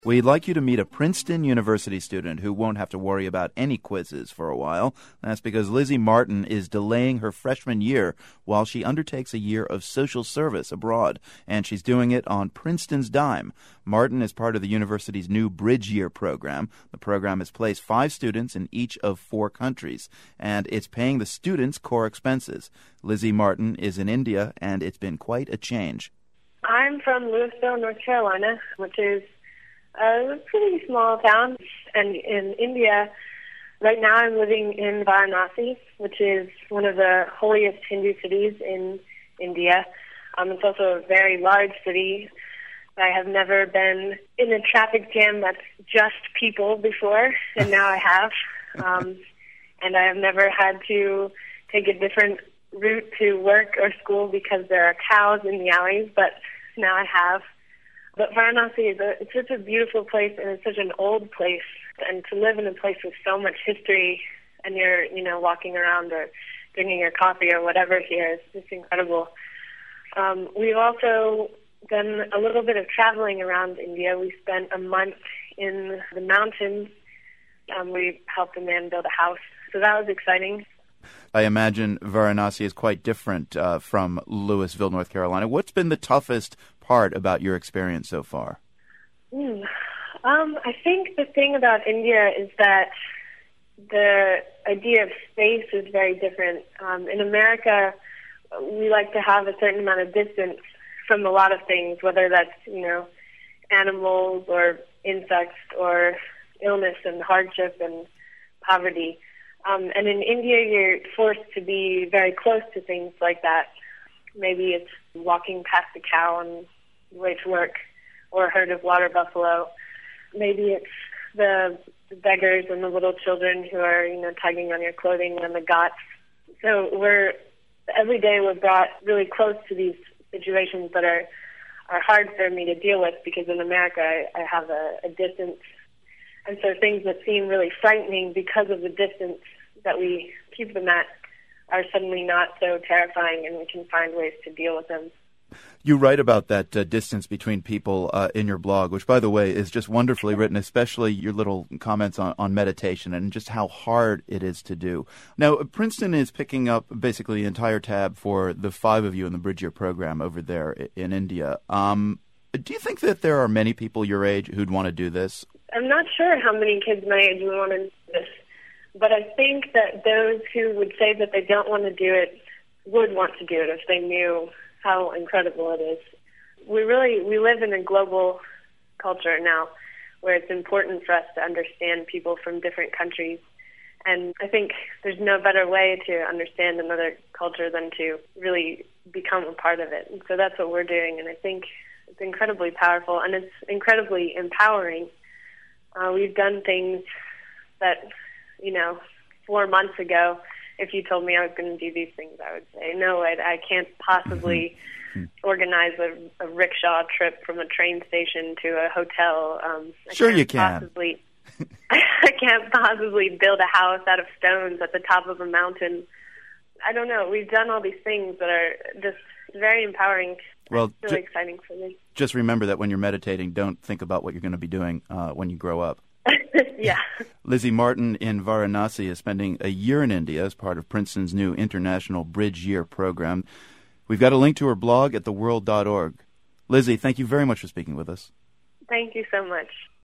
We'd like you to meet a Princeton University student who won't have to worry about any quizzes for a while. That's because Lizzie Martin is delaying her freshman year while she undertakes a year of social service abroad, and she's doing it on Princeton's dime. Martin is part of the university's new Bridge Year program. The program has placed 5 students in each of 4 countries, and it's paying the students' core expenses. Lizzie Martin is in India, and it's been quite a change. I'm from Louisville, North Carolina, which is a pretty small town. And in India, right now I'm living in Varanasi, which is one of the holiest Hindu cities in India. It's also a very large city. I have never been in a traffic jam that's just people before, and now I have. And I have never had to take a different route to work or school because there are cows in the alleys, but now I have. But Varanasi it's such a beautiful place, and it's such an old place. And to live in a place with so much history, and you're, walking around or drinking your coffee or whatever here, is just incredible. We've also done a little bit of traveling around India. We spent a month in the mountains. We helped a man build a house, so that was exciting. I imagine Varanasi is quite different from Louisville, North Carolina. What's been the toughest part about your experience so far? I think the thing about India is that the idea of space is very different. In America, we like to have a certain amount of distance from a lot of things, whether that's, animals or insects or illness and hardship and poverty. And in India, you're forced to be very close to things like that. Maybe it's walking past a cow on the way to work, or a herd of water buffalo. Maybe it's the beggars and the little children who are, tugging on your clothing and the ghats. So every day we're brought really close to these situations that are hard for me to deal with, because in America I have a distance. And so things that seem really frightening because of the distance that we keep them at are suddenly not so terrifying, and we can find ways to deal with them. You write about that distance between people in your blog, which, by the way, is just wonderfully written, especially your little comments on meditation and just how hard it is to do. Now, Princeton is picking up basically the entire tab for the 5 of you in the Bridge Year program over there in India. Do you think that there are many people your age who'd want to do this? I'm not sure how many kids my age would want to do this, but I think that those who would say that they don't want to do it would want to do it if they knew how incredible it is. We live in a global culture now where it's important for us to understand people from different countries. And I think there's no better way to understand another culture than to really become a part of it. And so that's what we're doing, and I think it's incredibly powerful, and it's incredibly empowering. We've done things that, 4 months ago, if you told me I was going to do these things, I would say, no, I can't possibly organize a rickshaw trip from a train station to a hotel. Sure you can. I can't possibly build a house out of stones at the top of a mountain. I don't know. We've done all these things that are just very empowering. Well, it's really exciting for me. Just remember that when you're meditating, don't think about what you're going to be doing when you grow up. Yeah. Lizzie Martin in Varanasi is spending a year in India as part of Princeton's new International Bridge Year program. We've got a link to her blog at theworld.org. Lizzie, thank you very much for speaking with us. Thank you so much.